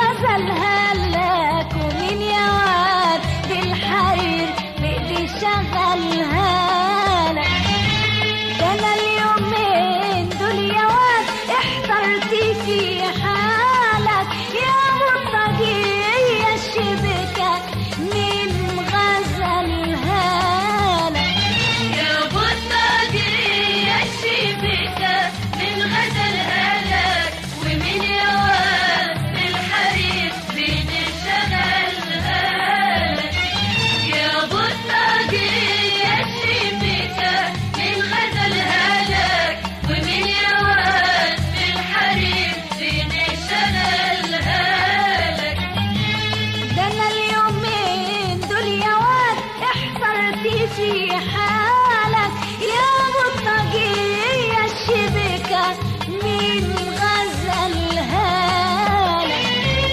غزلها لك ومين يا واد بالحرير بإيدي شغلها لك. ده أنا اليومين دول يا واد احترت في حالك يا بطاقية الشبكة مين غزلها لك. يا بطاقية الشبكة من غزلها لك ومن يا واد بالحرير بإيدي شغلها لك. يا بطاقية الشبكة من غزلها لك ومن يا واد بالحرير بإيدي شغلها لك. ده أنا اليومين دول يا واد احترت في حالك يا بطاقية الشبكة مين غزلها لك.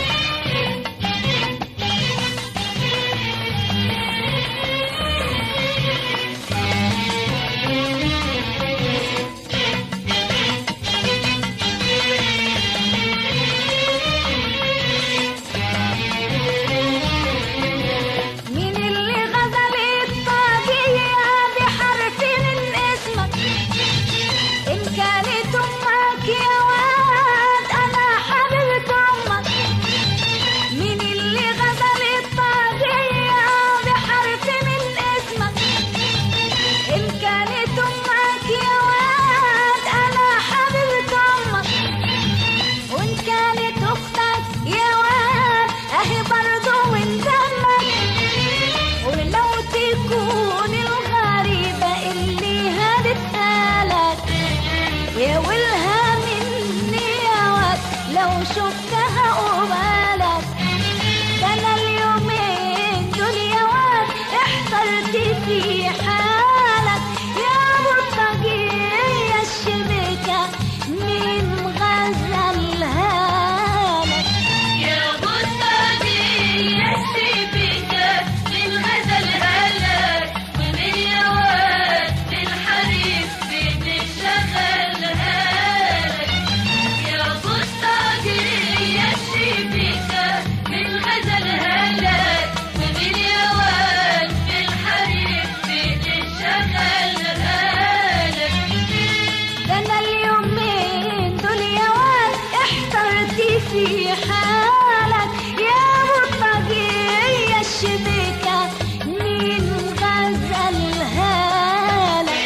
مين اللي غزل الطاقية بحرف من اسمك؟ إن كانت أمك يا واد أنا حبيبة أمك. مين اللي غزل الطاقية بحرف من اسمك؟ إن كانت أمك يا واد أنا حبيبة أمك. وإن كانت أختك يا واد أهي برضو من دمك. ولو تكون الغريبة اللي هدتها لك يا ولها مني يا واد لو شفتها قبالك. ده أنا اليومين دول يا واد احترت في حالك يا بطاقية الشبكة مين غزلها لك. يا بطاقية الشبكة من غزلها لك ومن يا واد بالحرير بإيدي شغلها لك. يا بطاقية الشبكة من غزلها لك ومن يا واد بالحرير بإيدي شغلها لك. ده أنا اليومين دول يا واد احترت في حالك يا بطاقية الشبكة مين غزلها لك.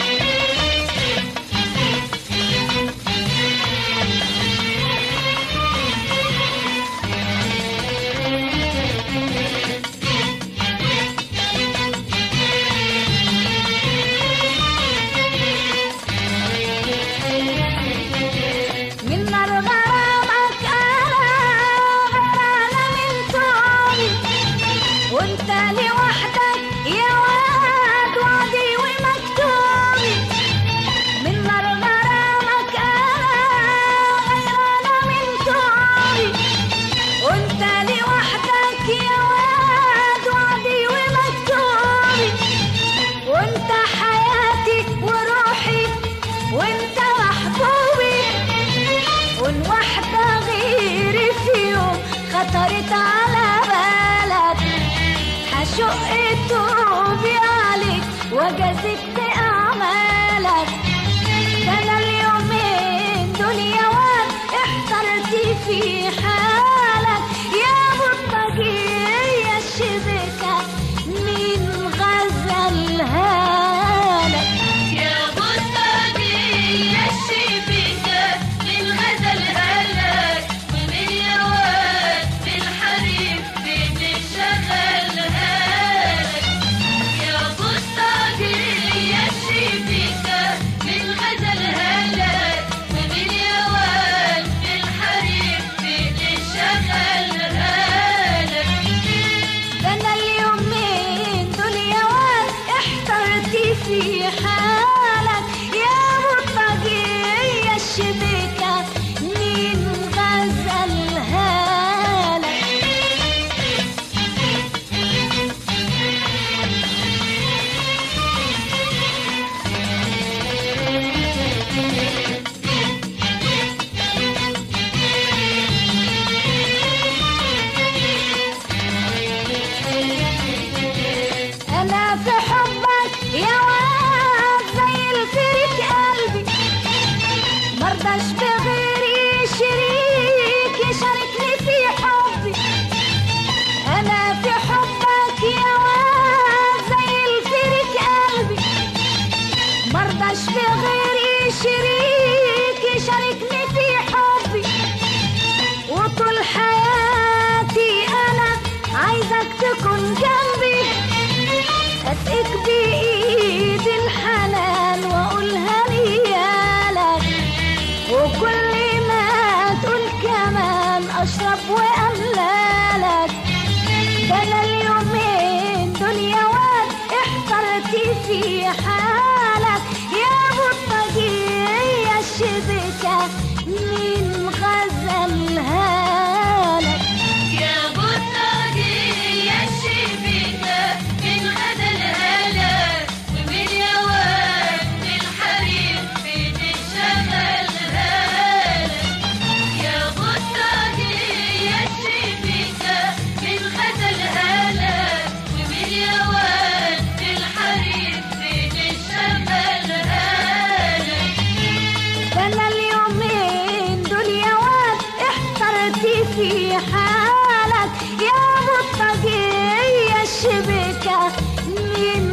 من نار غرامك أنا من طولي وانت لوحدك يا واد وعدي ومكتوبي. من نار غرامك أنا من طولي وانت لوحدك يا واد وعدي ومكتوبي. وانت حياتي وروحي وانت محبوبي. وان واحدة غيري في يوم خطرت على بالك هشق توبي عليك وجازفت أعمالك. ده أنا اليومين دول يا واد احترت في حالك يا بطاقية الشبكة مين غزلها لك. يا بطاقية الشبكة من غزلها لك ومن يا واد بالحرير بإيدي شغلها لك. يا بطاقية الشبكة من غزلها لك ومن يا واد بالحرير بإيدي شغلها لك. ده أنا اليومين دول يا واد احترت في حالك يا بطاقية الشبكة مين غزلها لك. وأملالك. ده أنا اليومين دول يا واد احترت في حالك يا أبو الطاقية الشبكة مين غزلها لك؟ يا ابو الطاقية الشبكة من غزلها لك ومن يا واد الحريم بتشغلها لك. يا ابو الطاقية الشبكة من غزلها لك ومن يا واد الحريم بتشغلها لك. ده أنا اليومين دول يا واد احترت في حالك يا أبو الطاقية الشبكة مين